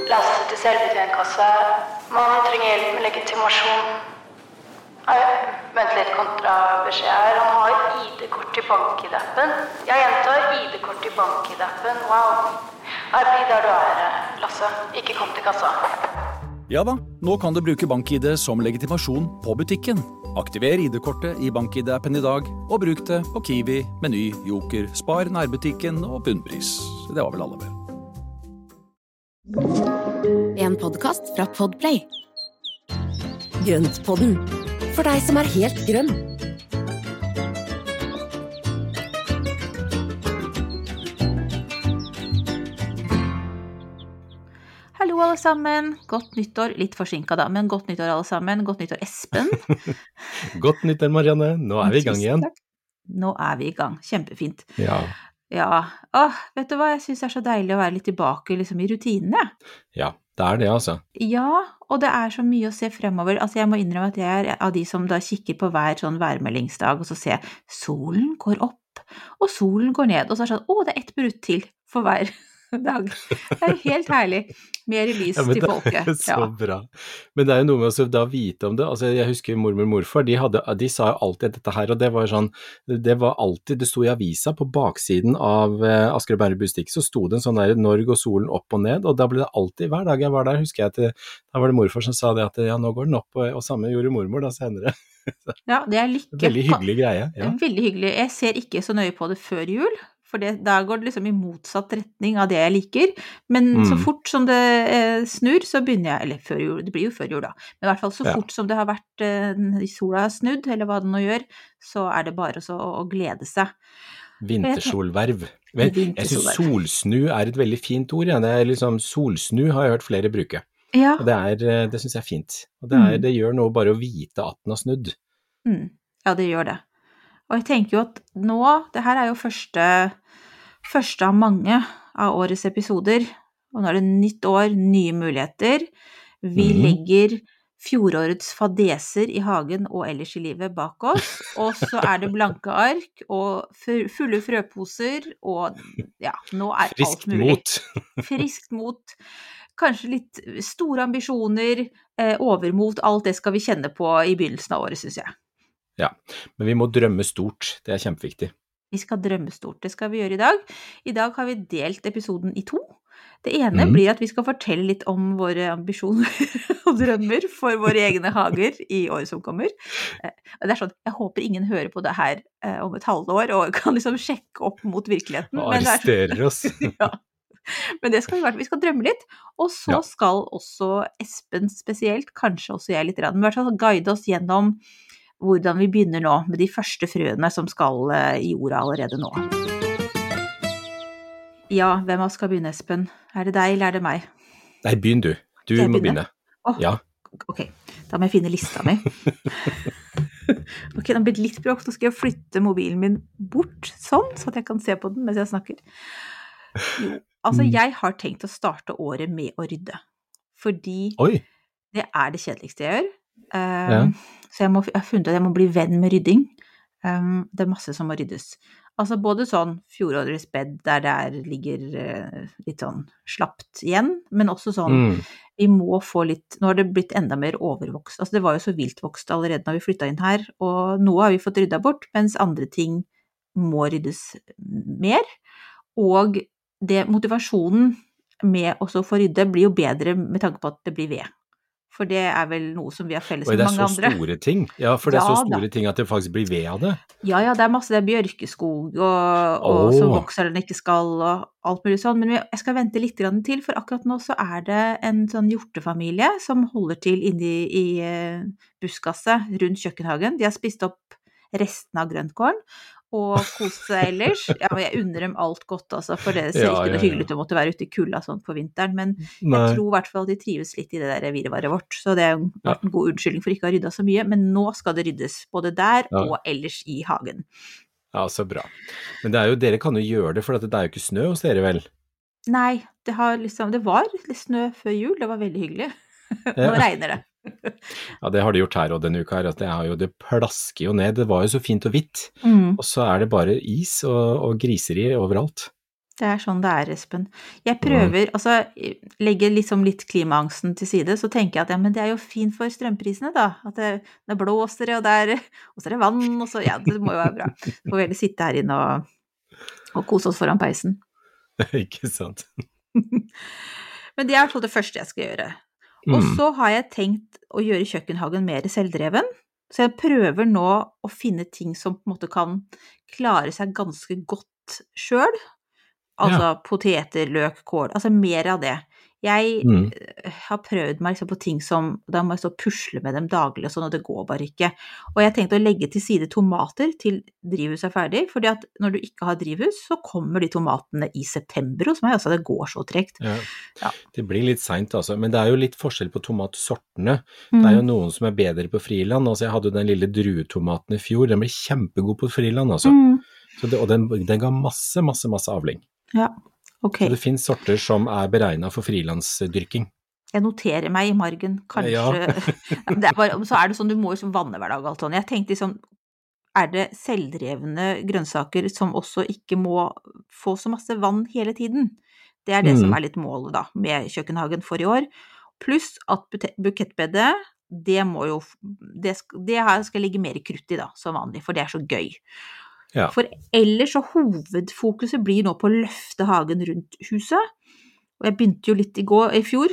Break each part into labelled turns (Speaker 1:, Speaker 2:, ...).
Speaker 1: Lastet til selvbetjentkasse. Man trenger hjelp med legitimasjon. Nei, vent litt kontra beskjed her. Han har ID-kort i BankID-appen. Jeg gjentar ID-kort i BankID-appen. Wow. Nei, bli der du er, Lasse. Ikke kom til kassa.
Speaker 2: Ja da, nå kan du bruke BankID som legitimasjon på butikken. Aktiver ID-kortet i BankID-appen i dag, og bruk det på Kiwi, Meny, Joker, Spar, nærbutikken og Bunnpris. Det var vel alle vel.
Speaker 3: En podcast fra Podplay. Grøntpodden, for deg som er helt grønn.
Speaker 4: Hallo alle sammen, godt nyttår, litt forsinket da, men godt nyttår alle sammen, godt nyttår Espen.
Speaker 5: Godt nyttår Marianne, nå er vi i gang igjen.
Speaker 4: Tusen takk. Nå er vi i gang, kjempefint.
Speaker 5: Ja.
Speaker 4: Ja, vet du hva, jeg synes det er så deilig å være litt tilbake liksom, i rutinene.
Speaker 5: Ja, det er det altså.
Speaker 4: Ja, og det er så mye å se fremover. Altså jeg må innrømme at jeg er av de som da kikker på hver sånn værmeldingsdag, og så ser jeg solen går opp, og solen går ned, og så er det sånn, det er 1 minutt til for hver dag. Det er helt herlig. Mer lys til folket.
Speaker 5: Så bra. Men det er jo noe med å da vite om det. Altså, jeg husker mormor og morfar, de sa jo alltid dette her, og det var sånn, det var alltid, det sto i avisa på baksiden av Asker og Bærum Budstikk, så sto det en sånn der, Norge og solen opp og ned, og da ble det alltid, hver dag jeg var der, husker jeg at da var det morfar som sa det at ja, nå går den opp, og sammen gjorde mormor da senere.
Speaker 4: Ja, det er lykke.
Speaker 5: Veldig hyggelig greie. Ja.
Speaker 4: Veldig hyggelig. Jeg ser ikke så nøye på det før jul, for da går det liksom i motsatt retning av det jeg liker, men så fort som det snur, så begynner jeg, eller før jul, det blir jo før jul da, men i hvert fall så fort som det har vært sola har snudd, eller hva det nå gjør, så er det bare å glede seg.
Speaker 5: Vintersolverv. Jeg synes solsnu er et veldig fint ord, ja. Det er liksom, solsnu har jeg hørt flere bruke. Ja. Og det synes jeg er fint. Og det gjør noe bare å vite at den har snudd.
Speaker 4: Ja, det gjør det. Og jeg tenker jo at nå, det her er jo første av mange av årets episoder, og nå er det nytt år, nye muligheter. Vi legger fjorårets fadeser i hagen og ellers i livet bak oss, og så er det blanke ark og fulle frøposer, og ja, nå er alt mulig. Friskt mot. Kanskje litt store ambisjoner, overmot, alt det skal vi kjenne på i begynnelsen av året, synes jeg.
Speaker 5: Ja, men vi må drømme stort, det er kjempeviktig.
Speaker 4: Vi skal drømme stort, det skal vi gjøre i dag. I dag har vi delt episoden i 2. Det ene blir at vi skal fortelle litt om våre ambisjoner og drømmer for våre egne hager i året som kommer. Det er sånn, jeg håper ingen hører på det her om et halvår og kan liksom sjekke opp mot virkeligheten.
Speaker 5: Og arresterer oss.
Speaker 4: Ja. Men det skal vi skal drømme litt, og så skal også Espen spesielt, kanskje også jeg litt, men i hvert fall guide oss gjennom hvordan vi begynner nå med de første frøene som skal i jorda allerede nå. Ja, hvem av oss skal begynne, Espen? Er det deg, eller er det meg?
Speaker 5: Nei, begynn du. Du må begynne. Ja.
Speaker 4: Ok, da må jeg finne lista mi. Ok, den har blitt litt bråk, så skal jeg flytte mobilen min bort, sånn, så at jeg kan se på den mens jeg snakker. Jo, altså jeg har tenkt å starte året med å rydde, fordi det er det kjedeligste jeg gjør. Så jeg har funnet at jeg må bli venn med rydding. Det er masse som må ryddes. Altså både sånn fjorårets bed der ligger litt sånn slappt igjen, men også sånn, vi må få litt, nå har det blitt enda mer overvokst. Altså det var jo så viltvokst allerede når vi flyttet inn her, og noe har vi fått ryddet bort, mens andre ting må ryddes mer, og motivasjonen med også å få rydde blir jo bedre med tanke på at det blir ved. For det er vel noe som vi har felles med mange andre.
Speaker 5: Og det er så store ting. Ja, for det er så store ting at det faktisk blir ved av det.
Speaker 4: Ja, det er masse, det er bjørkeskog, og så vokser den ikke skal, og alt mulig sånn. Men jeg skal vente litt grann til, for akkurat nå så er det en sånn hjortefamilie som holder til inne i buskaset rundt kjøkkenhagen. De har spist opp resten av grøntkålen, og kost seg ellers. Ja, men jeg unner dem alt godt, altså, for det ser ikke noe hyggelig ut å måtte være ute i kulda sånn på vinteren, men jeg tror i hvert fall de trives litt i det der virvaret vårt, så det er jo en god unnskyldning for ikke å ha ryddet så mye, men nå skal det ryddes, både der og ellers i hagen.
Speaker 5: Ja, så bra. Men det er jo, dere kan jo gjøre det, for det er jo ikke snø hos dere vel?
Speaker 4: Nei, det var litt snø før jul, det var veldig hyggelig. Nå regner det.
Speaker 5: Ja, det har det gjort her og denne uka her, at det plasker jo ned, det var jo så fint og hvitt, og så er det bare is og griseri overalt.
Speaker 4: Det er sånn det er, Espen. Jeg prøver, altså, legge liksom litt klimaangsten til side, så tenker jeg at ja, men det jo fint for strømprisene da, at det blåser og og så det vann, og så, ja, det må jo være bra. Så får vi heller sitte her inne og kose oss foran peisen.
Speaker 5: Ikke sant?
Speaker 4: Men det I hvert fall det første jeg skal gjøre. Og så har jeg tenkt å gjøre kjøkkenhagen mer selvdreven, så jeg prøver nå å finne ting som på en måte kan klare seg ganske godt selv. Altså poteter, løk, kål, altså mer av det. Jeg har prøvd meg liksom på ting som, da må jeg stå og pusle med dem daglig og sånn, og det går bare ikke. Og jeg tenkte å legge til side tomater til drivhuset ferdig, fordi at når du ikke har drivhus, så kommer de tomatene I september hos meg, altså det går så trekt.
Speaker 5: Ja. Det blir litt sent altså, men det jo litt forskjell på tomatsortene. Det jo noen som bedre på friland, altså jeg hadde jo den lille druetomaten I fjor, den ble kjempegod på friland altså. Så det, og den ga masse avling.
Speaker 4: Ja, ok.
Speaker 5: Så det finnes sorter som beregnet for frilandsdyrking.
Speaker 4: Jeg noterer meg I margen, kanskje. Det bare, så det sånn, du må jo vanne hver dag, alt sånn. Jeg tenkte liksom, det selvdrevne grønnsaker som også ikke må få så masse vann hele tiden? Det det som litt målet da, med kjøkkenhagen for I år. Pluss at bukettbedet, det må jo, det skal ligge mer krutt I da, som vanlig, for det så gøy.
Speaker 5: Ja.
Speaker 4: For ellers så hovedfokuset blir nå på å løfte hagen rundt huset, og jeg begynte jo litt I fjor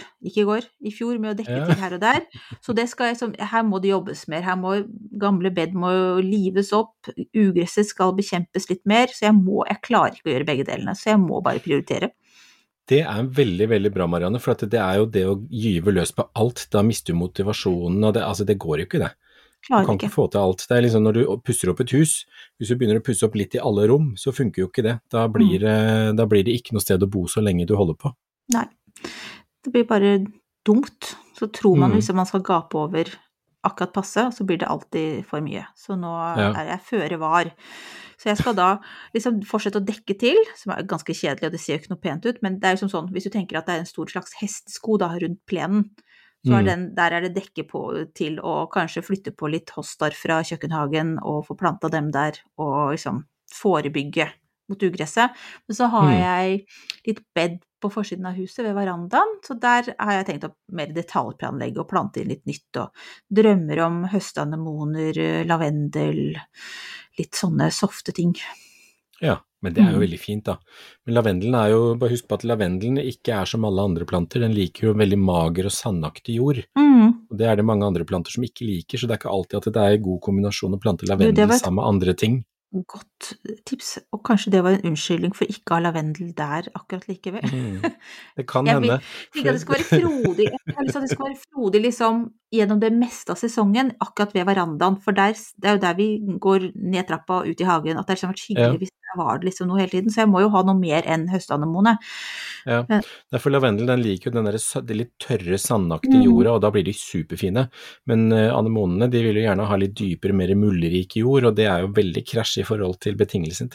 Speaker 4: med å dekke til her og der, så det skal her må det jobbes mer, her må gamle bed må lives opp, ugresset skal bekjempes litt mer, så jeg klarer ikke å gjøre begge delene, så jeg må bare prioritere.
Speaker 5: Det veldig, veldig bra, Marianne, for at det jo det å gyve løs på alt, da mister du motivasjonen, og altså det går jo ikke det. Du kan ikke få til alt. Det liksom når du pusser opp et hus, hvis du begynner å pusse opp litt I alle rom, så funker jo ikke det. Da blir det ikke noe sted å bo så lenge du holder på.
Speaker 4: Nei, det blir bare dumt. Så tror man liksom man skal gape over akkurat passe, og så blir det alltid for mye. Så nå jeg føre var. Så jeg skal da liksom fortsette å dekke til, som ganske kjedelig, og det ser jo ikke noe pent ut, men det jo som sånn, hvis du tenker at det en stor slags hestesko da rundt plenen, så der det dekke på til å kanskje flytte på litt hostar fra kjøkkenhagen og få planta dem der og liksom forebygge mot ugresset. Men så har jeg litt bed på forsiden av huset ved verandaen, så der har jeg tenkt å mer detaljplanlegge og plante inn litt nytt og drømmer om høstanemoner, lavendel, litt sånne softe ting.
Speaker 5: Ja, men det jo veldig fint da. Men lavendelen jo, bare husk på at lavendelen ikke som alle andre planter, den liker jo veldig mager og sandaktig jord. Og det det mange andre planter som ikke liker, så det ikke alltid at det en god kombinasjon å plante lavendel sammen med andre ting.
Speaker 4: Godt tips, og kanskje det var en unnskyldning for ikke å ha lavendel der akkurat likevel.
Speaker 5: Det kan hende.
Speaker 4: Jeg vil ikke at det skal være frodig, jeg har lyst til at det skal være frodig liksom gjennom det meste av sesongen, akkurat ved verandaen, for det jo der vi går ned trappa og ut I hagen, at det liksom vært hyggelig hvis det var det liksom noe hele tiden, så jeg må jo ha noe mer enn høstanemone.
Speaker 5: Ja, derfor lavendel, den liker jo den der det litt tørre, sandaktige jorda, og da blir de superfine, men anemonene, de vil jo gjerne ha litt dypere, mer mullerik jord, og det jo veldig krasj I forhold til betingelsen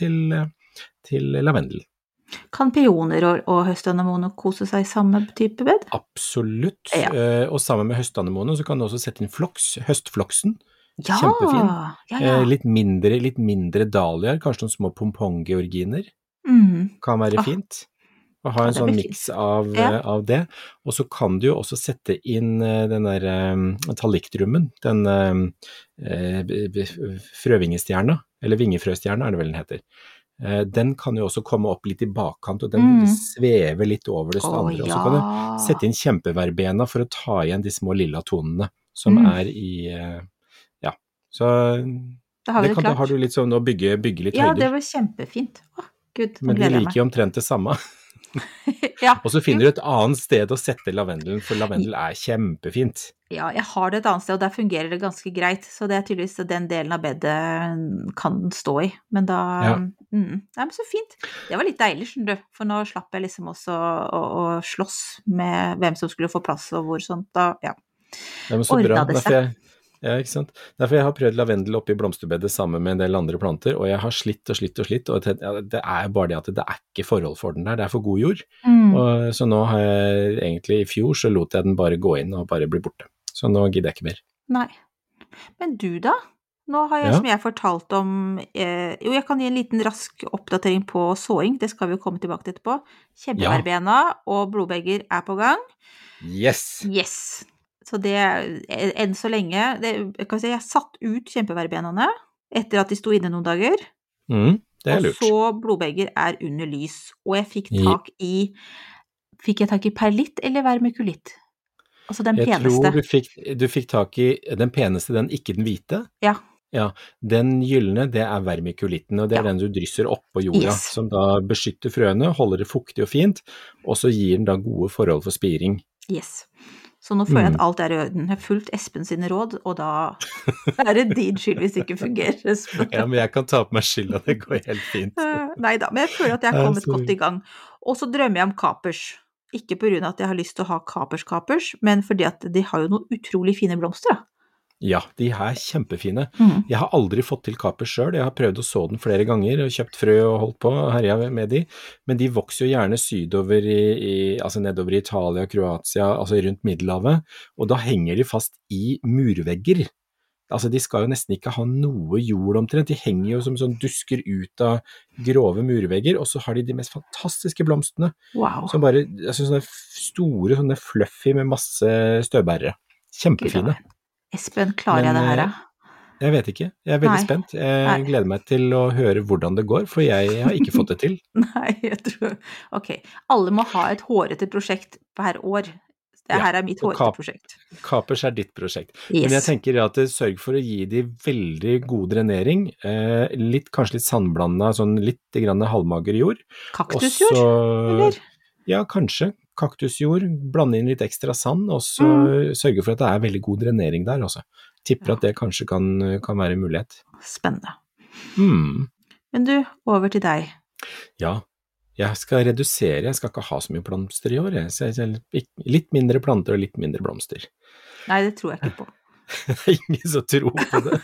Speaker 5: til lavendel. Kan
Speaker 4: peoner og høstanemone kose seg I samme type bed?
Speaker 5: Absolutt, og sammen med høstanemone så kan du også sette inn høstfloksen. Kjempefin. Litt mindre dahliaer, kanskje noen små pomponggeorginer. Kan være fint. Og ha en sånn miks av det. Og så kan du jo også sette inn den der talliktdrummen, den frøvingestjerna, eller vingefrøstjerna det vel den heter. Den kan jo også komme opp litt I bakkant, og den svever litt over det andre. Og så kan du sette inn kjempeverbena for å ta igjen de små lilla tonene som I... Så da har du litt sånn å bygge litt høyder.
Speaker 4: Ja, det var kjempefint. Gud,
Speaker 5: men de liker jo omtrent det samme. Og så finner du et annet sted å sette lavendelen, for lavendel kjempefint. Ja,
Speaker 4: jeg har det et annet sted, og der fungerer det ganske greit, så det tydeligvis den delen av bedet kan den stå I. Men da, men så fint. Det var litt deilig, skjønner du, for nå slapp jeg liksom også å slåss med hvem som skulle få plass og hvor sånt, da,
Speaker 5: ordnet det seg. Ja, ikke sant. Derfor jeg har prøvd lavendel oppe I blomsterbedet sammen med en del andre planter, og jeg har slitt, og det bare det at det ikke forhold for den der, det for god jord. Og, så nå har jeg egentlig I fjor, så lot jeg den bare gå inn og bare bli borte. Så nå gidder jeg ikke mer.
Speaker 4: Nei. Men du da? Nå har jeg,
Speaker 5: Ja.
Speaker 4: som jeg fortalt om, jo, jeg kan gi en liten rask oppdatering på såring, det skal vi jo komme tilbake til etterpå. Kjempeverbena og blodbegger på gang.
Speaker 5: Yes!
Speaker 4: Yes! Så det, enn så lenge, jeg kan si, jeg satt ut kjempeverbenene etter at de sto inne noen dager,
Speaker 5: Det er
Speaker 4: og
Speaker 5: lurt.
Speaker 4: så blodbegger under lys, og jeg fikk jeg tak i perlitt eller vermikulitt? Altså den
Speaker 5: Jeg
Speaker 4: peneste.
Speaker 5: tror du fikk tak i den peneste, den, ikke den hvite.
Speaker 4: Ja.
Speaker 5: Ja, den gyllene, det er vermikulitten, og det er
Speaker 4: Ja.
Speaker 5: den du drysser opp på jorda,
Speaker 4: Yes.
Speaker 5: som da beskytter frøene, holder det fuktig og fint, og så gir den da gode forhold for spiring.
Speaker 4: Yes. Så nå føler jeg at alt i orden. Jeg har fulgt Espen sine råd, og da det din skyld hvis det ikke fungerer, Espen.
Speaker 5: Ja, men jeg kan ta på meg skylda, det går helt fint.
Speaker 4: Neida, men jeg føler at jeg har kommet
Speaker 5: sorry.
Speaker 4: godt i gang. Og så drømmer jeg om kapers. Ikke på grunn av at jeg har lyst til å ha kapers, men fordi at de har jo noen utrolig fine blomster, da.
Speaker 5: Ja, de er kjempefine. Jeg har aldri fått til kapers selv, jeg har prøvd å så den flere ganger, og kjøpt frø og holdt på, og herja med de, men de vokser jo gjerne sydover altså nedover i Italia, Kroatia, altså rundt Middelhavet, og da henger de fast i murvegger. Altså de skal jo nesten ikke ha noe jord omtrent, de henger jo som sånn dusker ut av grove murvegger, og så har de mest fantastiske blomstene,
Speaker 4: Wow.
Speaker 5: som bare, altså sånne store, sånne fluffy med masse støvbærere. Kjempefine.
Speaker 4: Espen, klarer jeg det her, da?
Speaker 5: Jeg vet ikke, jeg er veldig
Speaker 4: Nei.
Speaker 5: spent. Jeg gleder meg til å høre hvordan det går, for jeg har ikke fått det til.
Speaker 4: Nei, jeg tror Ok, alle må ha et hårete prosjekt per år. Det
Speaker 5: Ja,
Speaker 4: her er mitt
Speaker 5: og
Speaker 4: hårete prosjekt.
Speaker 5: Kapers er ditt prosjekt.
Speaker 4: Yes.
Speaker 5: Men jeg tenker at sørg for å gi de veldig god drenering, kanskje litt sandblanda, sånn litt grann halvmager jord.
Speaker 4: Kaktusjord,
Speaker 5: Også-
Speaker 4: eller?
Speaker 5: Ja, kanskje. Kaktusjord, blande inn litt ekstra sand, og så sørge for at det er veldig god drenering der også. Tipper at det kanskje kan være en mulighet.
Speaker 4: Spennende.
Speaker 5: Hmm.
Speaker 4: Men du, over til deg.
Speaker 5: Ja, jeg skal redusere, jeg skal ikke ha så mye blomster i år, litt mindre planter og litt mindre blomster.
Speaker 4: Nei, det tror jeg ikke på.
Speaker 5: Det er ingen som tror på det.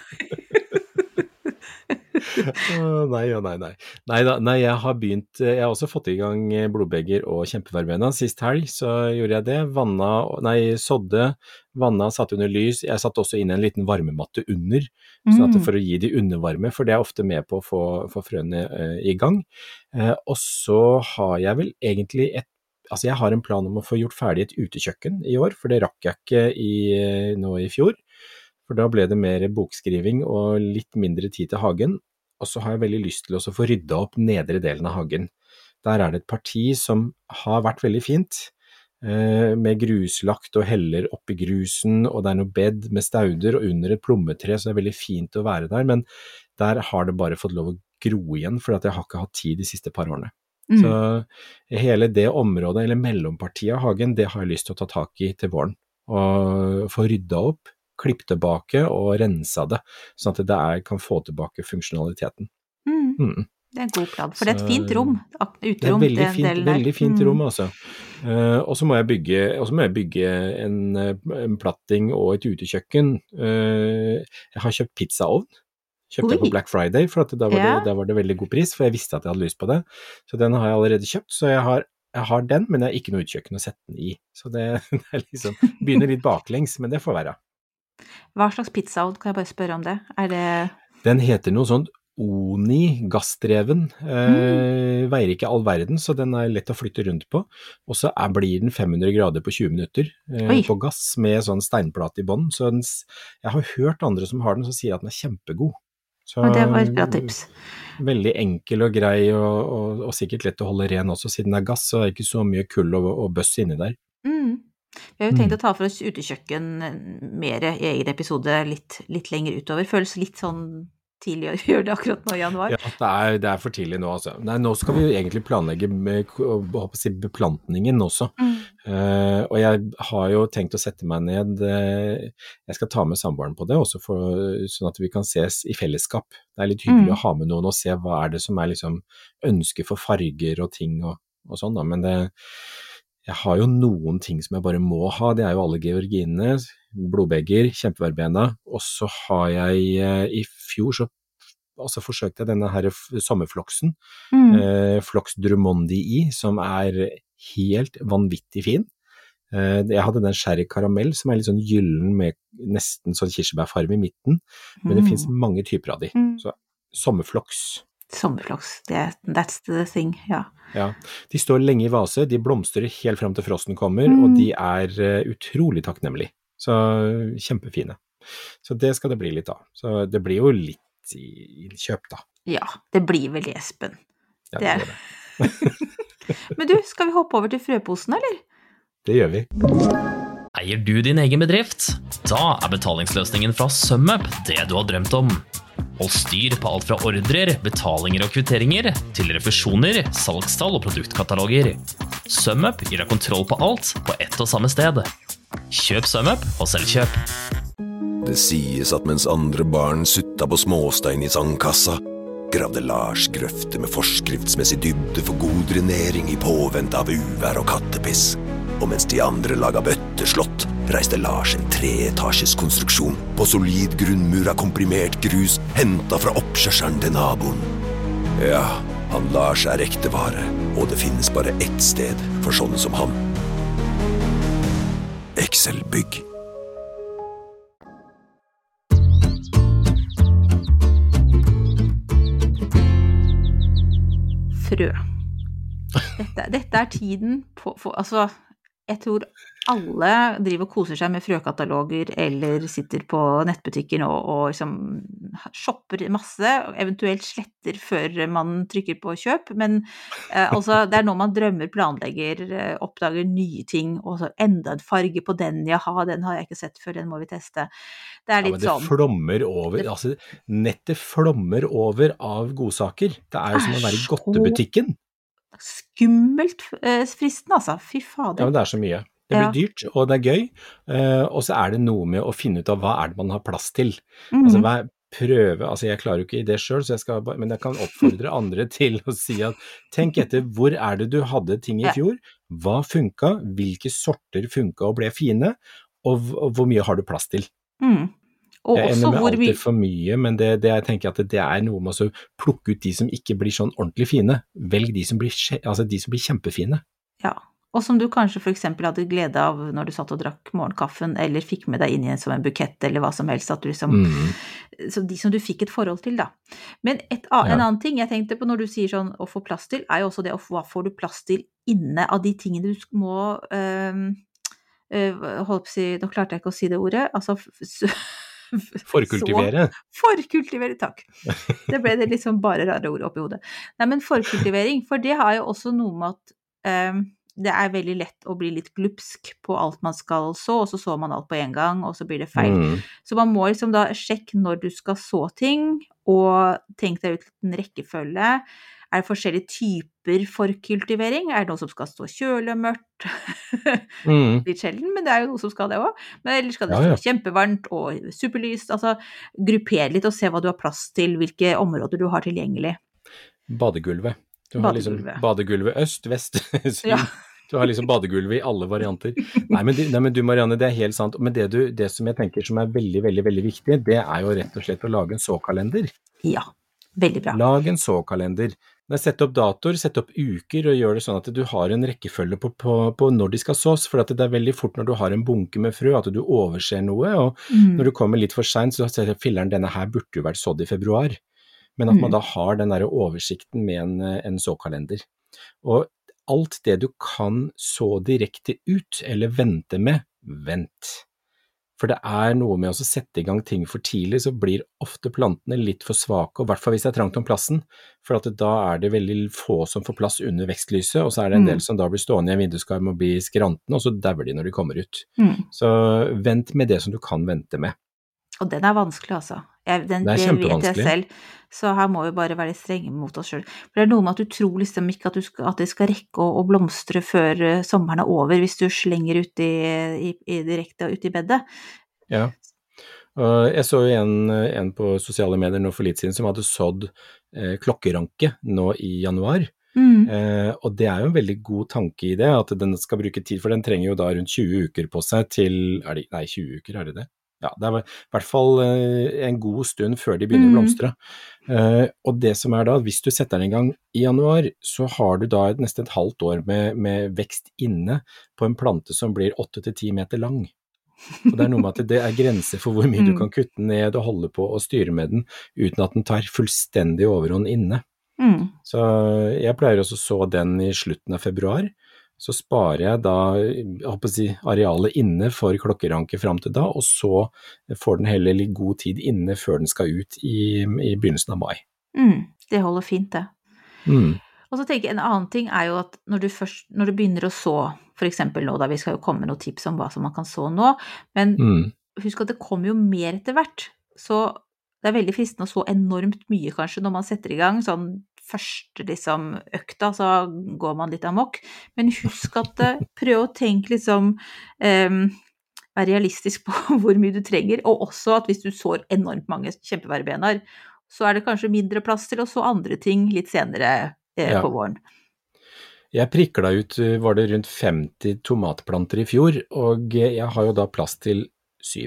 Speaker 5: Nei, jeg har begynt, jeg har også fått i gang blodbegger og kjempeverbena. Sist helg så gjorde jeg det, sådde, vanna, satt under lys, jeg satt også inn en liten varmematte under, sånn at for å gi de undervarme, for det er ofte med på å få frøene i gang. Og så har jeg vel egentlig altså jeg har en plan om å få gjort ferdig et utekjøkken i år, for det rakk jeg ikke nå i fjor, for da ble det mer bokskriving og litt mindre tid til hagen. Og så har jeg veldig lyst til å få rydda opp nedre delen av hagen. Der er det et parti som har vært veldig fint, med gruslagt og heller oppi grusen, og det er noe bed med stauder og under et plommetre, så det er veldig fint å være der, men der har det bare fått lov å gro igjen, for at jeg har ikke hatt tid de siste par årene. Så hele det området, eller mellompartiet av hagen, det har jeg lyst til å ta tak i til våren, og få rydda opp, klippe tilbake og rensa det, sånn at det kan få tilbake funksjonaliteten.
Speaker 4: Det er en god plan, for det er et fint rom, uterom.
Speaker 5: Det er veldig fint rom, altså. Og så må jeg bygge en platting og et utekjøkken. Jeg har kjøpt pizzaovn. Kjøpte jeg på Black Friday, for at da var det veldig god pris, for jeg visste at jeg hadde lyst på det. Så den har jeg allerede kjøpt, så jeg har den, men jeg har ikke noe utekjøkken å sette den i. Så det er liksom, begynner litt baklengs, men det får være.
Speaker 4: Hva slags pizzaovn, kan jeg bare spørre om det?
Speaker 5: Den heter noe sånt Oni gassdreven, veier ikke all verden, så den er lett å flytte rundt på, og så blir den 500 grader på 20 minutter på gass med sånn steinplate i bånd, så jeg har hørt andre som har den som sier at den er kjempegod. Så
Speaker 4: det var et bra tips.
Speaker 5: Veldig enkel og grei, og sikkert lett å holde ren også, siden det er gass, så er det ikke så mye kull og bøss inni der.
Speaker 4: Vi har jo tenkt å ta for oss utekjøkken mer i egen episode litt lenger utover. Føles litt sånn tidlig å gjøre det akkurat nå i januar.
Speaker 5: Ja, det er for tidlig nå, altså. Nei, nå skal vi jo egentlig planlegge med beplantningen også. Og jeg har jo tenkt å sette meg ned, jeg skal ta med samboeren på det også, sånn at vi kan ses i fellesskap. Det er litt hyggelig å ha med noen og se hva er det som er liksom ønske for farger og ting og sånn da, men jeg har jo noen ting som jeg bare må ha, det er jo alle georginene, blodbegger, kjempeverbena, og så har jeg i fjor så forsøkte jeg denne her sommerfloksen, Flox Drummondii, som er helt vanvittig fin. Jeg hadde den sherry karamell som litt sånn gyllen med nesten sånn kirsebærfarve i midten, men det finnes mange typer av de. Så sommerfloks.
Speaker 4: Sommerfloks, that's the thing, ja.
Speaker 5: Ja, de står lenge i vase, de blomstrer helt frem til frosten kommer, og de utrolig takknemlige. Så kjempefine. Så det skal det bli litt av. Så det blir jo litt i kjøp da.
Speaker 4: Ja, det blir vel Espen.
Speaker 5: Ja, det gjør det.
Speaker 4: Men du, skal vi hoppe over til frøposen, eller?
Speaker 5: Det gjør vi.
Speaker 6: Eier du din egen bedrift? Da betalingsløsningen fra SumUp det du har drømt om. Hold styr på alt fra ordrer, betalinger og kvitteringer, til refusjoner, salgstall og produktkataloger. SumUp gir deg kontroll på alt på ett og samme sted. Kjøp SumUp og Selvkjøp.
Speaker 7: Det sies at mens andre barn sutta på småstein i sandkassa, gravde Lars grøfte med forskriftsmessig dybde for god drenering i påvente av uvær og kattepiss. Og mens de andre laga bøtteslott, reiste Lars en 3-etasjes konstruksjon på solid grunnmur av komprimert grus, hentet fra oppkjørselen til naboen. Ja, han Lars ekte vare, og det finnes bare ett sted for sånne som han. Excel-bygg.
Speaker 4: Frø. Dette tiden på, altså, jeg tror alle driver og koser seg med frøkataloger eller sitter på nettbutikken og liksom shopper masse, eventuelt sletter før man trykker på kjøp, men altså, det nå man drømmer, planlegger, oppdager nye ting, og så enda en farge på den, jaha, den har jeg ikke sett før, den må vi teste. Det litt
Speaker 5: men det
Speaker 4: sånn.
Speaker 5: Flommer over, altså nettet flommer over av godsaker. Det jo som å være i godtebutikken.
Speaker 4: Skummelt fristen, altså. Fy fader.
Speaker 5: Ja, men det så mye. Det blir dyrt, og det gøy. Og så det noe med å finne ut av hva det man har plass til. Altså, altså jeg klarer jo ikke i det selv, men jeg kan oppfordre andre til å si at tenk etter, hvor det du hadde ting i fjor? Hva funket? Hvilke sorter funket og ble fine? Og hvor mye har du plass til?
Speaker 4: Og
Speaker 5: jeg
Speaker 4: også
Speaker 5: med
Speaker 4: hvor
Speaker 5: alltid for mye, men det jeg tenker at det noe med å plukke ut de som ikke blir sånn ordentlig fine. Velg de som blir kjempefine.
Speaker 4: Ja, og som du kanskje for eksempel hadde glede av når du satt og drakk morgenkaffen, eller fikk med deg inn i som en bukett, eller hva som helst, at du liksom, så de som du fikk et forhold til da. Men en annen ting jeg tenkte på når du sier sånn å få plass til, jo også det hva får du plass til inne av de tingene du må, nå klarte jeg ikke å si det ordet, altså Forkultivere, takk. Det ble det liksom bare rare ord opp i hodet. Nei, men forkultivering, for det har jo også noe med at det veldig lett å bli litt glupsk på alt man skal så, og så man alt på en gang, og så blir det feil. Så man må liksom da sjekke når du skal så ting, og tenk deg ut en rekkefølge. Det forskjellige typer forkultivering? Det noe som skal stå kjølig og mørkt? Litt sjelden, men det jo noe som skal det også. Men ellers skal det stå kjempevarmt og superlyst. Altså, grupper litt og se hva du har plass til, hvilke områder du har tilgjengelig.
Speaker 5: Badegulvet. Du har liksom badegulvet øst, vest, syd. Ja. Du har liksom badegulvet i alle varianter. Nei, men du Marianne, det helt sant. Men det som jeg tenker som veldig, veldig, veldig viktig, det jo rett og slett å lage en såkalender.
Speaker 4: Ja, veldig bra.
Speaker 5: Lag en såkalender. Sett opp datoer, sett opp uker, og gjør det sånn at du har en rekkefølge på når de skal sås, for at det veldig fort når du har en bunke med frø, at du overser noe, og når du kommer litt for sent, så ser filleren, denne her burde jo vært sådd i februar. Men at man da har den der oversikten med en såkalender. Og alt det du kan så direkte ut, eller vente med, vent. For det noe med å sette i gang ting for tidlig, så blir ofte plantene litt for svake, og i hvert fall hvis det trangt om plassen, for at da det veldig få som får plass under vekstlyset, og så det en del som da blir stående i en vinduskarm og blir skrantende, og så dauer de når de kommer ut. Så vent med det som du kan vente med.
Speaker 4: Og den vanskelig, altså. Den
Speaker 5: kjempevanskelig.
Speaker 4: Vet jeg selv, så her må vi bare være strenge mot oss selv. For det noe med at du tror liksom ikke at det skal rekke å blomstre før sommeren over, hvis du slenger direkte ut i bedet.
Speaker 5: Ja, og jeg så jo en på sosiale medier nå for litt siden som hadde sådd klokkeranke nå i januar. Og det jo en veldig god tanke i det, at den skal bruke tid, for den trenger jo da rundt 20 uker på seg til, 20 uker, det? ja, det er i hvert fall en god stund før de begynner å blomstre. Og det som da, hvis du setter den i gang i januar, så har du da nesten et halvt år med vekst inne på en plante som blir 8-10 meter lang. Og det noe med at det grenser for hvor mye du kan kutte ned og holde på og styre med den, uten at den tar fullstendig overhånd inne. Så jeg pleier også så den i slutten av februar, så sparer jeg da arealet inne for klokkeranke frem til da, og så får den heller litt god tid inne før den skal ut i begynnelsen av mai.
Speaker 4: Det holder fint det. Og så tenker jeg en annen ting jo at når du begynner å så, for eksempel nå da, vi skal jo komme med noen tips om hva som man kan så nå, men husk at det kommer jo mer etter hvert, så det veldig fristende å så enormt mye kanskje når man setter i gang, sånn første liksom økta, så går man litt amok, men husk at prøv å tenke liksom, være realistisk på hvor mye du trenger, og også at hvis du sår enormt mange kjempeverbener, så det kanskje mindre plass til å så andre ting litt senere på våren.
Speaker 5: Jeg prikla ut, var det rundt 50 tomatplanter i fjor, og jeg har jo da plass til 7.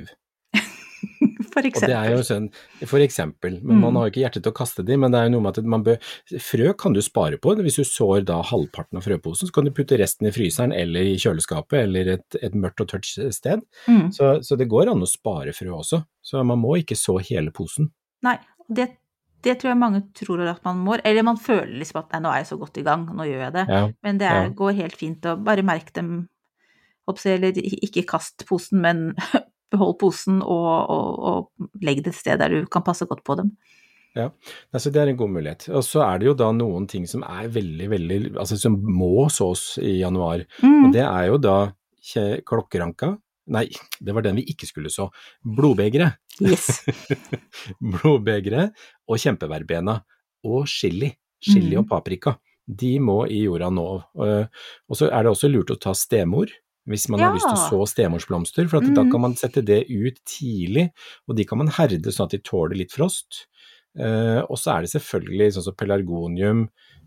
Speaker 4: For eksempel.
Speaker 5: Og det jo sånn, for eksempel, men man har jo ikke hjerte til å kaste de, men det jo noe med at frø kan du spare på, hvis du sår da halvparten av frøposen, så kan du putte resten i fryseren eller i kjøleskapet eller et mørkt og tørt sted, så det går an å spare frø også, så man må ikke så hele posen.
Speaker 4: Nei, det tror jeg mange tror at man må, eller man føler liksom at nå jeg så godt i gang, nå gjør jeg det, men det går helt fint å bare merke dem, eller ikke kast posen, men behold posen og legg det et sted der du kan passe godt på dem.
Speaker 5: Ja, altså det en god mulighet. Og så det jo da noen ting som veldig, veldig, altså som må sås i januar, og det jo da klokkeranka, nei, det var den vi ikke skulle så, blodbegre.
Speaker 4: Yes.
Speaker 5: Blodbegre og kjempeverbena og chili og paprika, de må i jorda nå. Og så det også lurt å ta stemor, hvis man har lyst til å så stemorsblomster, for at da kan man sette det ut tidlig, og de kan man herde sånn at de tåler litt frost. Og så det selvfølgelig sånn som pelargonium,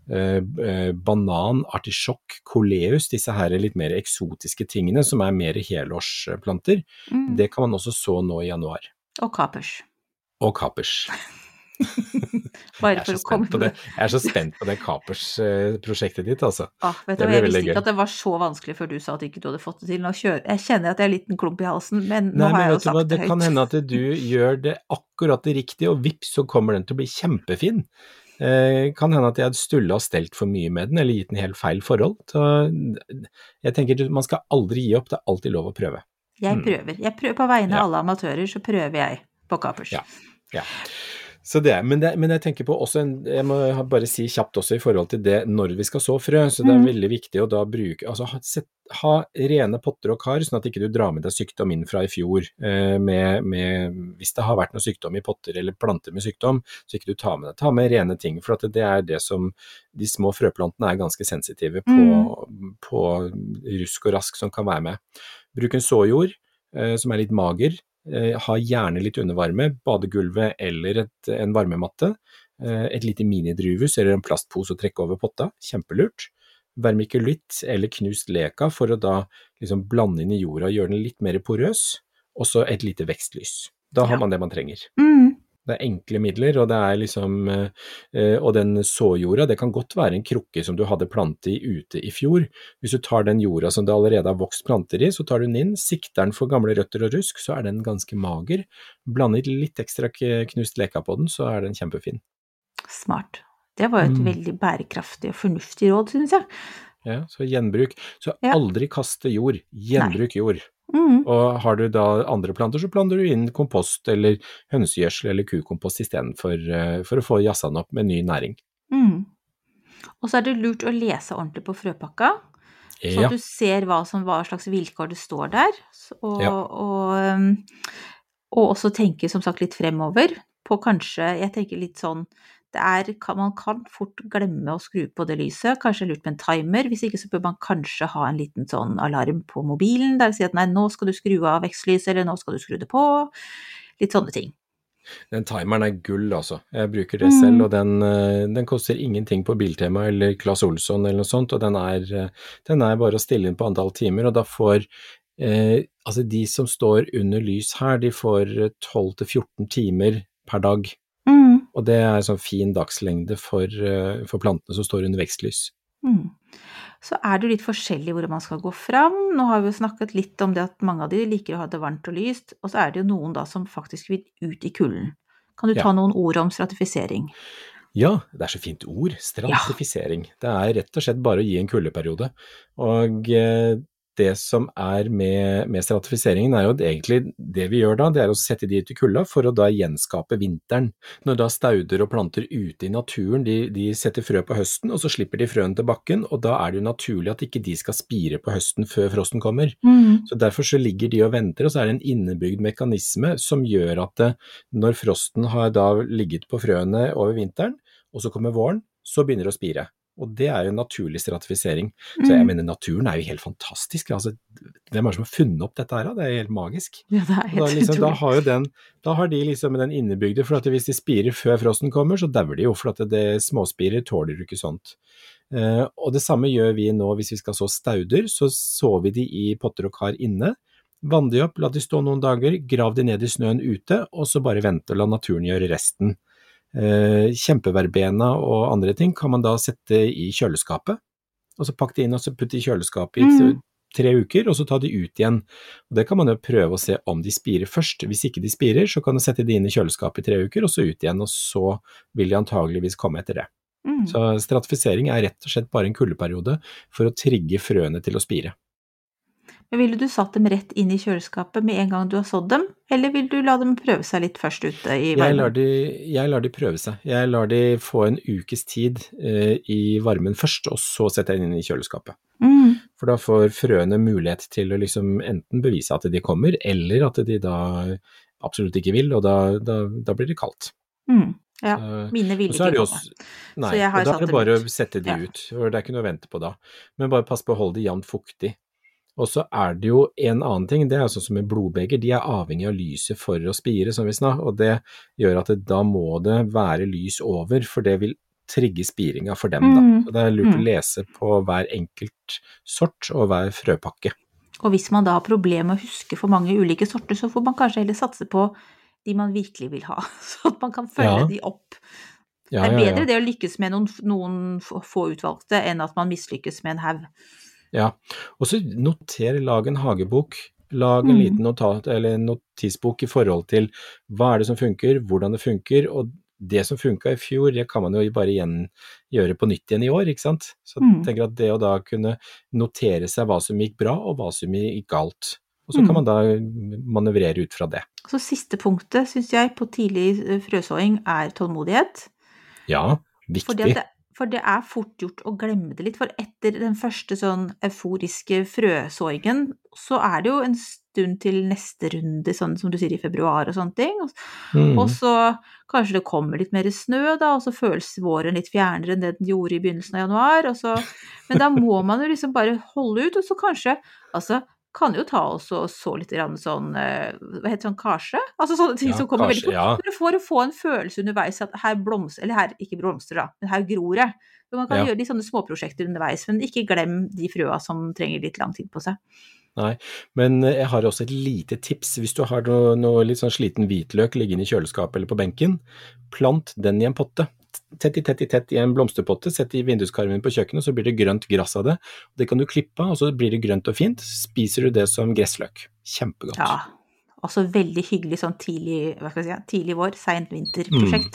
Speaker 5: banan, artisjokk, koleus, disse her litt mer eksotiske tingene som mer helårsplanter. Det kan man også så nå i januar.
Speaker 4: Og kapers.
Speaker 5: Og kapers.
Speaker 4: Bare for å komme på det.
Speaker 5: Jeg så spent på det kapers-prosjektet ditt, altså.
Speaker 4: Vet du, jeg visste ikke at det var så vanskelig før du sa at ikke du hadde fått det til. Jeg kjenner at jeg en liten klump i halsen, men nå har jeg jo sagt det høyt.
Speaker 5: Det kan hende at du gjør det akkurat det riktige, og vips, så kommer den til å bli kjempefin. Kan hende at jeg stullet og stelt for mye med den, eller gitt den helt feil forhold. Så jeg tenker, man skal aldri gi opp, det alltid lov å prøve.
Speaker 4: Jeg prøver på vegne av alle amatører, så prøver jeg på kapers.
Speaker 5: Ja. Så men jeg tenker på også, jeg må bare si kjapt også i forhold til det når vi skal så frø, så det veldig viktig å da bruke, altså ha rene potter og kar, sånn at ikke du drar med deg sykdom inn fra i fjor, hvis det har vært noe sykdom i potter eller planter med sykdom, så ikke du ta med rene ting, for at det det som de små frøplantene ganske sensitive på rusk og rask som kan være med. Bruk en såjord som litt mager, ha gjerne litt undervarme, badegulvet eller en varmematte, et lite minidruvhus eller en plastpose å trekke over potta, kjempelurt. Vermikulitt eller knust leka for å da liksom blande inn i jorda og gjøre den litt mer porøs, og så et lite vekstlys. Da har man det man trenger. Det enkle midler, og det liksom, og den såjorda, det kan godt være en krukke som du hadde plante i ute i fjor. Hvis du tar den jorda som det allerede har vokst planter i, så tar du den inn, sikter den for gamle røtter og rusk, så den ganske mager. Blander litt ekstra knust leka på den, så den kjempefin.
Speaker 4: Smart. Det var et veldig bærekraftig og fornuftig råd, synes jeg.
Speaker 5: Ja, så gjenbruk. Så aldri kaste jord. Gjenbruk jord. Og har du da andre planter, så planter du inn kompost eller hønsegjødsel eller kukompost i stedet for å få jasset den opp med ny næring.
Speaker 4: Og så det lurt å lese ordentlig på frøpakka, så at du ser hva slags vilkår det står der, og også tenke som sagt litt fremover på kanskje, jeg tenker litt sånn, man kan fort glemme å skru på det lyset, kanskje lurt med en timer, hvis ikke så bør man kanskje ha en liten sånn alarm på mobilen, der det sier at nei, nå skal du skru av vekstlyset, eller nå skal du skru det på, litt sånne ting.
Speaker 5: Den timeren gull altså, jeg bruker det selv, og den koster ingenting på Biltema eller Claes Olsson eller noe sånt, og den bare å stille inn på antall timer, og da får altså de som står under lys her, de får 12-14 timer per dag, og det sånn fin dagslengde for plantene som står under vekstlys.
Speaker 4: Så det jo litt forskjellig hvor man skal gå fram. Nå har vi jo snakket litt om det at mange av de liker å ha det varmt og lyst, og så det jo noen da som faktisk vil ut i kulden. Kan du ta noen ord om stratifisering?
Speaker 5: Ja, det så fint ord, stratifisering. Det rett og slett bare å gi en kuldeperiode, og det som med stratifiseringen jo egentlig det vi gjør da, det å sette de ut i kulda for å da gjenskape vinteren. Når da stauder og planter ute i naturen, de setter frø på høsten, og så slipper de frøen til bakken, og da det jo naturlig at ikke de skal spire på høsten før frosten kommer. Så derfor så ligger de og venter, og så det en innebygd mekanisme som gjør at når frosten har da ligget på frøene over vinteren, og så kommer våren, så begynner det å spire. Og det jo en naturlig stratifisering. Så jeg mener, naturen jo helt fantastisk. Altså, hvem som har funnet opp dette her? Det helt magisk.
Speaker 4: Ja, det helt
Speaker 5: utrolig. Da har de liksom den innebygde, for at hvis de spirer før frosten kommer, så dauer de jo, for at det småspirer tåler jo ikke sånt. Og det samme gjør vi nå hvis vi skal så stauder, så sår vi de i potter og kar inne, vann de opp, la de stå noen dager, grav de ned i snøen ute, og så bare vente og la naturen gjøre resten. Kjempeverbena og andre ting kan man da sette i kjøleskapet, og så pakke det inn og så putte i kjøleskapet i 3 uker, og så ta de ut igjen. Og det kan man jo prøve å se om de spirer først. Hvis ikke de spirer, så kan du sette de inn i kjøleskapet i 3 uker, og så ut igjen, og så vil de antageligvis komme etter det. Så stratifisering rett og slett bare en kuldeperiode for å trigge frøene til å spire.
Speaker 4: Men ville du satt dem rett inn i kjøleskapet med en gang du har sådd dem, eller vil du la dem prøve seg litt først ute i varmen?
Speaker 5: Jeg lar de prøve seg. Jeg lar de få en ukes tid i varmen først, og så setter jeg inn i kjøleskapet. For da får frøene mulighet til å liksom enten bevise at de kommer, eller at de da absolutt ikke vil, og da blir det kaldt.
Speaker 4: Ja, mine vil ikke komme.
Speaker 5: Nei, og da det bare å sette de ut, for det ikke noe å vente på da. Men bare pass på å holde de jevnt fuktig. Og så det jo en annen ting, det sånn som med blodbeger, de avhengig av lyset for å spire, som vi snakket, og det gjør at da må det være lys over, for det vil trigge spiringa for dem da. Så det lurt å lese på hver enkelt sort og hver frøpakke.
Speaker 4: Og hvis man da har problemer med å huske for mange ulike sorter, så får man kanskje heller satse på de man virkelig vil ha, så at man kan følge de opp. Det bedre det å lykkes med noen få utvalgte, enn at man mislykkes med en haug.
Speaker 5: Ja, og så lag en hagebok, lag en liten notat eller en notisbok i forhold til hva det som funker, hvordan det funker, og det som funket i fjor, det kan man jo bare gjøre på nytt igjen i år, ikke sant? Så jeg tenker at det å da kunne notere seg hva som gikk bra og hva som gikk galt, og så kan man da manøvrere ut fra det.
Speaker 4: Så siste punktet, synes jeg, på tidlig frøsåing tålmodighet.
Speaker 5: Ja, viktig.
Speaker 4: For det fort gjort å glemme det litt, for etter den første sånn euforiske frøsåingen, så det jo en stund til neste runde, sånn som du sier i februar og sånne ting, og så kanskje det kommer litt mer snø da, og så føles våren litt fjernere enn det den gjorde i begynnelsen av januar, men da må man jo liksom bare holde ut, og så kanskje, kan jo ta oss og så litt sånn, hva heter sånn karse? Altså sånne ting som kommer veldig fort, for å få en følelse underveis at her blomstrer, eller her ikke blomstrer da, men her gror det. Så man kan gjøre litt sånne småprosjekter underveis, men ikke glem de frøa som trenger litt lang tid på seg.
Speaker 5: Nei, men jeg har også et lite tips. Hvis du har noe litt sånn sliten hvitløk liggende i kjøleskapet eller på benken, plant den i en potte. Tett i en blomsterpotte, sett i vinduskarmen på kjøkkenet, så blir det grønt gress av det. Det kan du klippe, og så blir det grønt og fint. Spiser du det som gressløk. Kjempegodt.
Speaker 4: Ja, også veldig hyggelig sånn tidlig vår, sent vinterprosjekt.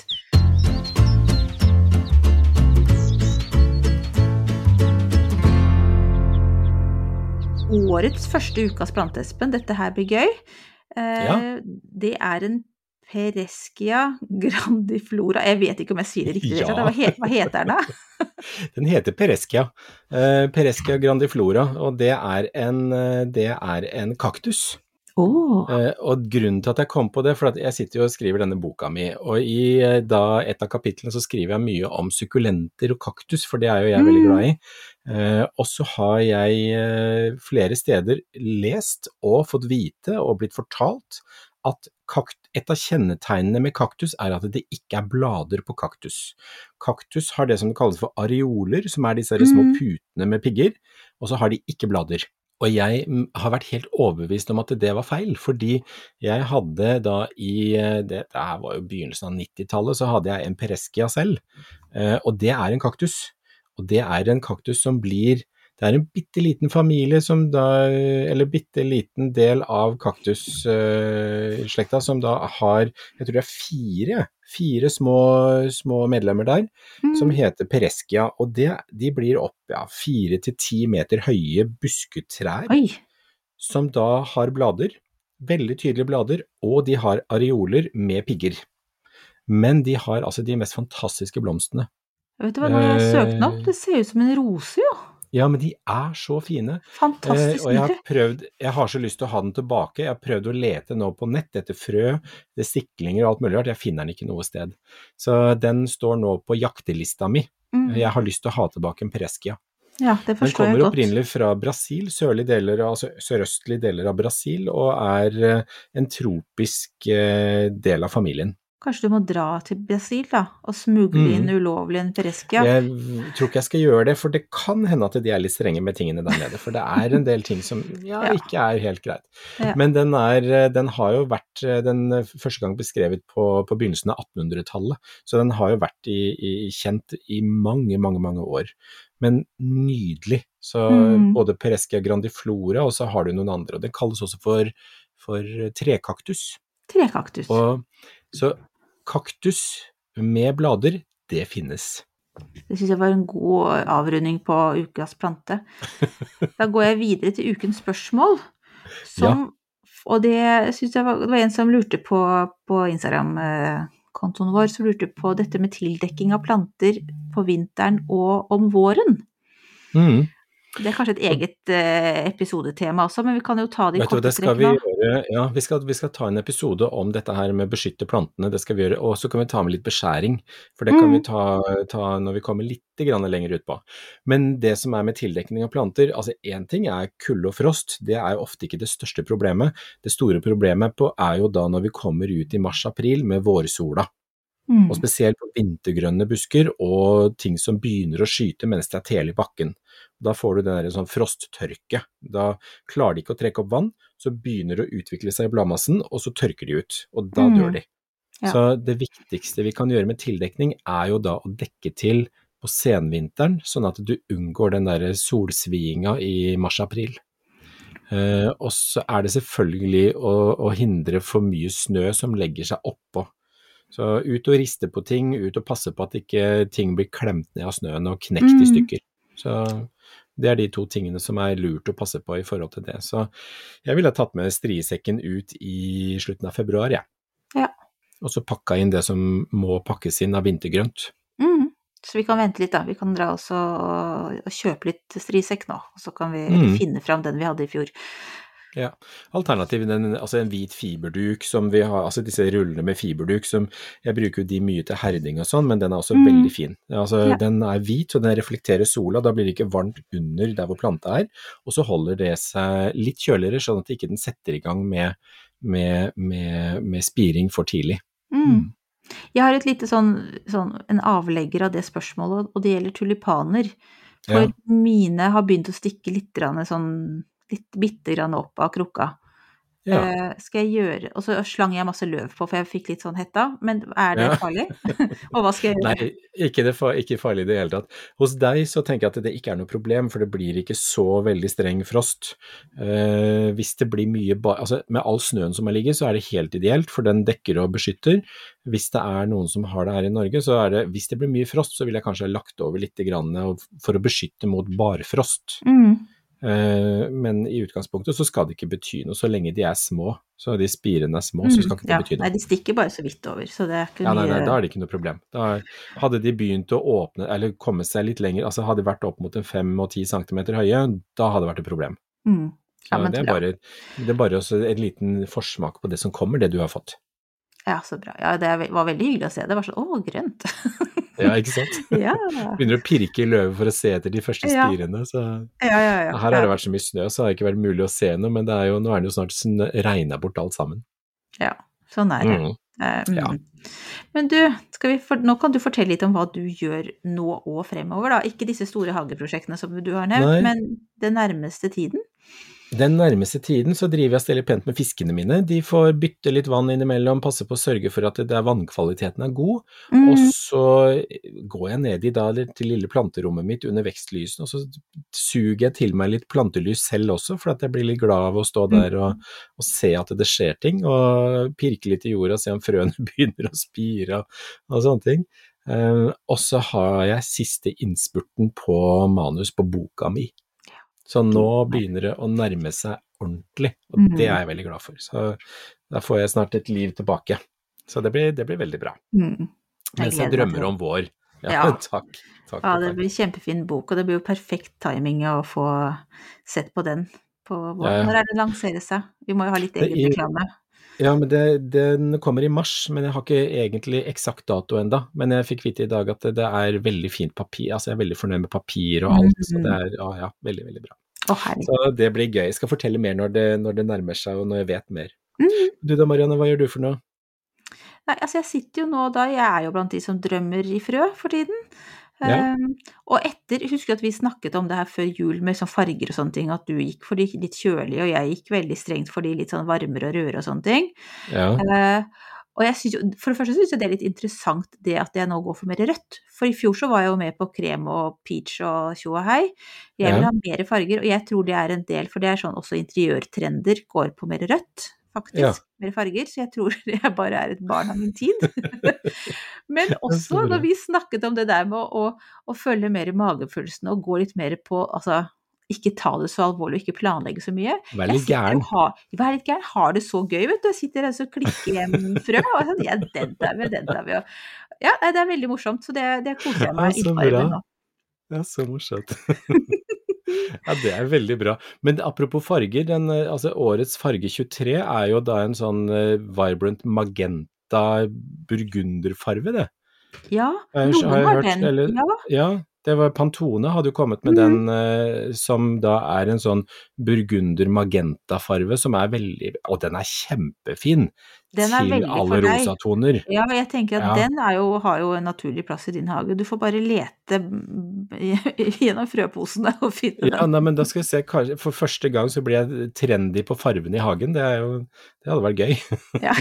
Speaker 4: Årets første ukas plantespen, dette her blir gøy. Det en Pereskia grandiflora. Jeg vet ikke om jeg sier det riktig. Hva heter den da?
Speaker 5: Den heter Pereskia. Pereskia grandiflora, og det en kaktus. Og grunnen til at jeg kom på det, for at jeg sitter jo og skriver denne boka mi, og i et av kapitlene så skriver jeg mye om sukkulenter og kaktus, for det jo jeg veldig glad i. Og så har jeg flere steder lest og fått vite og blitt fortalt at et av kjennetegnene med kaktus at det ikke blader på kaktus. Kaktus har det som det kalles for areoler, som disse små putene med pigger, og så har de ikke blader. Og jeg har vært helt overbevist om at det var feil, fordi jeg hadde da det her var jo begynnelsen av 90-tallet, så hadde jeg en Pereskia selv, og det en kaktus. Og det en kaktus som det en bitteliten familie som da, eller bitteliten del av kaktusslekta som da har, jeg tror det fire små medlemmer der, som heter Pereskia, og de blir opp 4 til 10 meter høye busketrær, som da har blader, veldig tydelige blader, og de har areoler med pigger. Men de har altså de mest fantastiske blomstene.
Speaker 4: Vet du hva, når jeg søkte den opp, det ser ut som en rose jo.
Speaker 5: Ja, men de så fine.
Speaker 4: Fantastisk.
Speaker 5: Og jeg har så lyst til å ha den tilbake. Jeg har prøvd å lete nå på nett etter frø, det stiklinger og alt mulig rart. Jeg finner den ikke noe sted. Så den står nå på jaktelista mi. Jeg har lyst til å ha tilbake en Pereskia.
Speaker 4: Ja, det forstår jeg godt.
Speaker 5: Den kommer opprinnelig fra Brasil, sørøstlige deler av Brasil, og en tropisk del av familien.
Speaker 4: Kanskje du må dra til Brasil da, og smugle inn ulovlig en Pereskia? Jeg
Speaker 5: tror ikke jeg skal gjøre det, for det kan hende at de litt strenge med tingene der nede, for det en del ting som ikke helt greit. Ja. Men den har jo vært den første gang beskrevet på begynnelsen av 1800-tallet, så den har jo vært kjent i mange, mange, mange år. Men nydelig, så både Pereskia grandiflora, og så har du noen andre, og den kalles også for trekaktus.
Speaker 4: Trekaktus.
Speaker 5: Så kaktus med blader, det finnes.
Speaker 4: Det synes jeg var en god avrunding på ukas plante. Da går jeg videre til ukens spørsmål, og det synes jeg det var en som lurte på Instagram-kontoen vår, som lurte på dette med tildekking av planter på vinteren og om våren. Det kanskje et eget episodetema også, men vi kan jo ta det i korte trekk nå.
Speaker 5: Vi skal ta en episode om dette her med beskytte plantene, det skal vi gjøre, og så kan vi ta med litt beskjæring, for det kan vi ta når vi kommer litt grann lenger ut på. Men det som med tildekning av planter, altså en ting kulde og frost, det jo ofte ikke det største problemet. Det store problemet jo da når vi kommer ut i mars-april med vårsola. Og spesielt på vintergrønne busker og ting som begynner å skyte mens det tele i bakken. Da får du den der sånn frosttørke. Da klarer de ikke å trekke opp vann, så begynner det å utvikle seg i bladmassen, og så tørker de ut, og da dør de. Ja. Så det viktigste vi kan gjøre med tildekning jo da å dekke til på senvinteren, sånn at du unngår den der solsviinga i mars-april. Og så det selvfølgelig å hindre for mye snø som legger seg oppå. Så ut og riste på ting, ut og passe på at ikke ting blir klemt ned av snøen og knekt i stykker. Så det de 2 tingene som lurt å passe på i forhold til det. Så jeg ville ha tatt med striesekken ut i slutten av februar,
Speaker 4: Ja.
Speaker 5: Og så pakka inn det som må pakkes inn av vintergrønt.
Speaker 4: Så vi kan vente litt da, vi kan dra også og kjøpe litt striesekk nå, og så kan vi finne fram den vi hadde i fjor.
Speaker 5: Ja, alternativet altså en hvit fiberduk som vi har, altså disse rullene med fiberduk som, jeg bruker jo de mye til herding og sånn, men den også veldig fin. Altså den hvit, og den reflekterer sola, da blir det ikke varmt under der hvor planta og så holder det seg litt kjøligere, sånn at ikke den setter i gang med spiring for tidlig.
Speaker 4: Jeg har et lite en avlegger av det spørsmålet, og det gjelder tulipaner. For mine har begynt å stikke litt bitte grann opp av krukka. Skal jeg gjøre, og så slang jeg masse løv på, for jeg fikk litt hetta, men det farlig? Og hva skal jeg gjøre?
Speaker 5: Nei, ikke farlig i det hele tatt. Hos deg så tenker jeg at det ikke noe problem, for det blir ikke så veldig streng frost. Hvis det blir mye, altså med all snøen som ligget, så det helt ideelt, for den dekker og beskytter. Hvis det noen som har det her i Norge, så hvis det blir mye frost, så vil jeg kanskje ha lagt over litt grann for å beskytte mot barfrost. Men i utgangspunktet så skal det ikke bety noe så lenge de små, så de spirene små, så skal ikke det bety noe.
Speaker 4: Nei, de stikker bare så vidt over, så det ikke
Speaker 5: mye... Nei, da det ikke noe problem. Da hadde de begynt å åpne, eller komme seg litt lenger, altså hadde de vært opp mot 5 og 10 centimeter høye, da hadde det vært et problem. Så det bare også en liten forsmak på det som kommer, det du har fått.
Speaker 4: Ja, så bra. Ja, det var veldig hyggelig å se. Det var grønt.
Speaker 5: Ja, ikke sant? Begynner å pirke i løvet for å se etter de første spirene. Så. Her har det vært så mye snø, så har det ikke vært mulig å se noe, men nå det jo snart regnet bort alt sammen.
Speaker 4: Ja, sånn det. Men du, nå kan du fortelle litt om hva du gjør nå og fremover da. Ikke disse store hageprosjektene som du har nevnt, men den nærmeste tiden.
Speaker 5: Den nærmeste tiden så driver jeg og steller pent med fiskene mine. De får bytte litt vann innimellom, passe på å sørge for at vannkvaliteten er god. Og så går jeg ned i til lille planterommet mitt under vekstlysen, og så suger jeg til meg litt plantelys selv også, for at jeg blir litt glad av å stå der og se at det skjer ting, og pirke litt i jorda, se om frøene begynner å spire og sånne ting. Og så har jeg siste innspurten på manus på boka mi. Så nå begynner det å nærme seg ordentlig, og det er jeg veldig glad for. Så da får jeg snart et liv tilbake. Så det blir veldig bra. Mens jeg drømmer om vår. Ja. Takk.
Speaker 4: Ja, det blir kjempefin bok, og det blir jo perfekt timing å få sett på den på vår. Når det lanserer seg? Vi må jo ha litt egen reklame.
Speaker 5: Ja, men den kommer i mars, men jeg har ikke egentlig eksakt dato enda. Men jeg fikk vite i dag at det er veldig fint papir, altså jeg er veldig fornøyd med papir og alt, så det er veldig, veldig bra. Så det blir gøy. Jeg skal fortelle mer når det nærmer seg, og når jeg vet mer. Du da, Marianne, hva gjør du for noe?
Speaker 4: Nei, altså jeg sitter jo nå jeg er jo blant de som drømmer i frø for tiden. Og husker at vi snakket om det her før jul med sånn farger og sånne ting, at du gikk for de litt kjølige, og jeg gikk veldig strengt for de litt sånn varmere og røde og sånne ting. Og jeg synes jo, for det første synes jeg det er litt interessant det at jeg nå går for mer rødt, for i fjor så var jeg jo med på krem og peach og tjo og hei. Jeg vil ha mer farger, og jeg tror det er en del, for det er sånn også interiørtrender går på mer rødt, faktisk, mer farger, så jeg tror det bare er et barn av min tid. Men også når vi snakket om det der med å følge mer i magefølelsen og gå litt mer på, altså ikke ta det så alvorlig og ikke planlegge så mye.
Speaker 5: Vær litt gæren.
Speaker 4: Vær litt gæren, har det så gøy, vet du. Jeg sitter her og klikker hjem frø, og sånn, den tar vi. Ja, det er veldig morsomt, så det koser jeg meg innmari med nå.
Speaker 5: Ja, så morsomt. Ja, det er veldig bra. Men apropos farger, altså årets farge 23 er jo da en sånn vibrant magenta burgunderfarve, det.
Speaker 4: Ja, noen har den.
Speaker 5: Ja, det var Pantone hadde jo kommet med den som da er en sånn burgunder magenta farve som er veldig, og den er kjempefin
Speaker 4: den er
Speaker 5: til alle rosatoner.
Speaker 4: Ja, men jeg tenker at den har jo en naturlig plass i din hage. Du får bare lete gjennom frøposene og finne den.
Speaker 5: Ja, nei, men da skal jeg se, kanskje, for første gang så blir jeg trendy på farven i hagen. Det hadde vært gøy. Ja.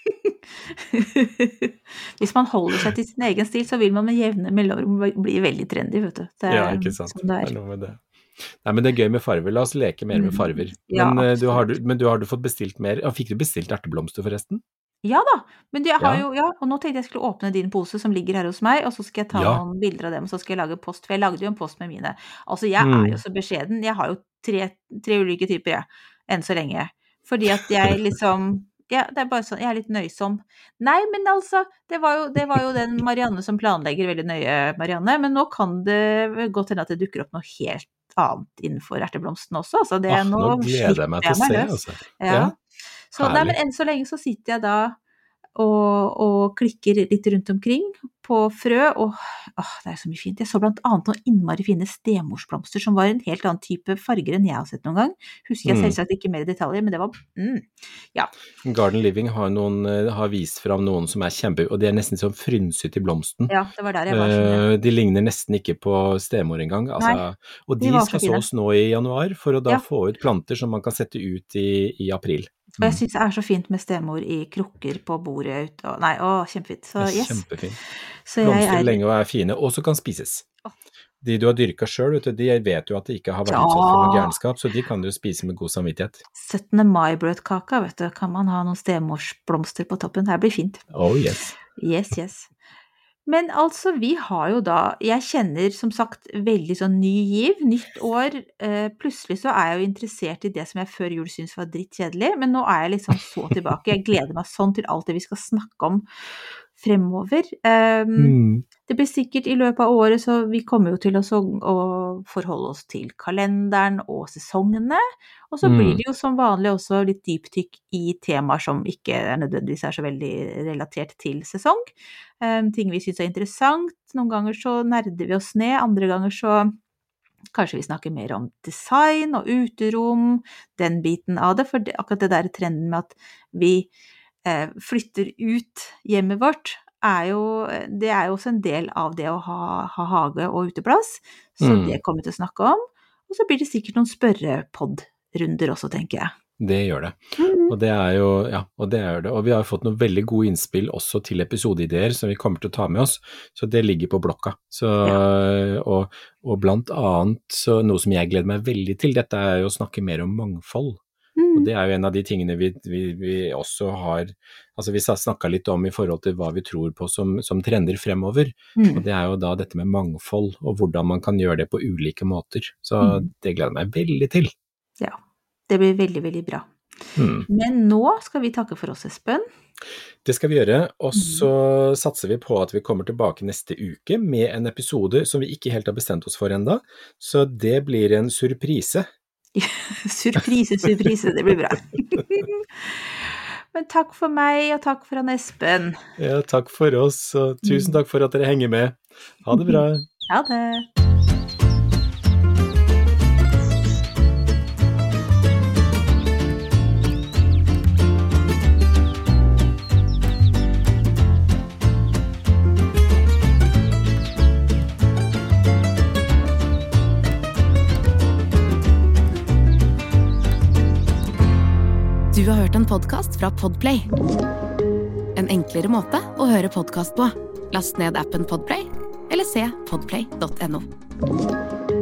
Speaker 4: Hvis man holder seg til sin egen stil, så vil man med jevne mellomrom bli veldig trendy, vet du.
Speaker 5: Ja, ikke sant. Sånn det er noe med det. Nei, men det er gøy med farver. La oss leke mer med farver. Men du har fått bestilt mer. Fikk du bestilt erteblomster forresten?
Speaker 4: Ja da, men jeg har og nå tenkte jeg skulle åpne din pose som ligger her hos meg, og så skal jeg ta noen bilder av dem, og så skal jeg lage post, for jeg lagde jo en post med mine. Altså, jeg er jo så beskjeden. Jeg har jo tre ulike typer, enn så lenge. Fordi at jeg liksom... Ja, det er bare sånn, jeg er litt nøysom. Nei, men altså, det var jo den Marianne som planlegger veldig nøye, Marianne, men nå kan det godt hende at det dukker opp noe helt annet innenfor erteblomsten også, altså
Speaker 5: nå gleder jeg meg til å se, altså.
Speaker 4: Ja. Så, nei, men enn så lenge så sitter jeg da og klikker litt rundt omkring på frø, og det er så mye fint. Jeg så blant annet noen innmari fine stemorsblomster som var en helt annen type farger enn jeg har sett noen gang. Husker jeg selvsagt ikke mer i detaljer, men det var, ja.
Speaker 5: Garden Living har vist fram noen som er kjempe, og de er nesten sånn frynset i blomsten.
Speaker 4: Ja, det var der jeg var.
Speaker 5: De ligner nesten ikke på stemor engang, altså. Og de skal sås nå i januar, for å da få ut planter som man kan sette ut i april.
Speaker 4: Og jeg synes det er så fint med stemor i krukker på bordet ute, kjempefint. Så yes.
Speaker 5: Kjempefint. Blomster lenge og er fine, og så kan spises. De du har dyrket selv, de vet jo at det ikke har vært utsatt for noe gærenskap, så de kan du spise med god samvittighet.
Speaker 4: 17. mai-brødkaka, vet du, kan man ha noen stemorsblomster på toppen. Det blir fint.
Speaker 5: Oh yes.
Speaker 4: Yes. Men altså, vi har jo da, jeg kjenner som sagt veldig sånn ny giv, nytt år, plutselig så er jeg jo interessert i det som jeg før jul synes var drittkjedelig, men nå er jeg liksom så tilbake, jeg gleder meg sånn til alt det vi skal snakke om fremover. Det blir sikkert i løpet av året, så vi kommer jo til å forholde oss til kalenderen og sesongene, og så blir det jo som vanlig også litt dyptykk i temaer som ikke nødvendigvis er så veldig relatert til sesong. Ting vi synes er interessant, noen ganger så nerder vi oss ned, andre ganger så kanskje vi snakker mer om design og uterom, den biten av det, for akkurat det der trenden med at vi flytter ut hjemmet vårt, det er jo også en del av det å ha hage og uteplass, så det kommer vi til å snakke om, og så blir det sikkert noen spørrepodd runder også, tenker jeg.
Speaker 5: Det gjør det. Og det er jo, og det er det. Og vi har fått noen veldig gode innspill også til episodeideer som vi kommer til å ta med oss, så det ligger på blokka. Så, og blant annet, så noe som jeg gleder meg veldig til, dette er jo å snakke mer om mangfold. Og det er jo en av de tingene vi også har, altså vi snakket litt om i forhold til hva vi tror på som trender fremover, og det er jo da dette med mangfold, og hvordan man kan gjøre det på ulike måter. Så det gleder jeg meg veldig til.
Speaker 4: Ja, det blir veldig, veldig bra. Men nå skal vi takke for oss, Espen.
Speaker 5: Det skal vi gjøre, og så satser vi på at vi kommer tilbake neste uke med en episode som vi ikke helt har bestemt oss for enda, så det blir en surprise.
Speaker 4: Surprise, det blir bra. Men takk for meg, og takk for han Espen.
Speaker 5: Ja, takk for oss, og tusen takk for at dere henger med. Ha det bra.
Speaker 4: Ha det.
Speaker 3: Du har hørt en podcast fra Podplay. En enklere måte å høre podcast på. Last ned appen Podplay, eller se podplay.no.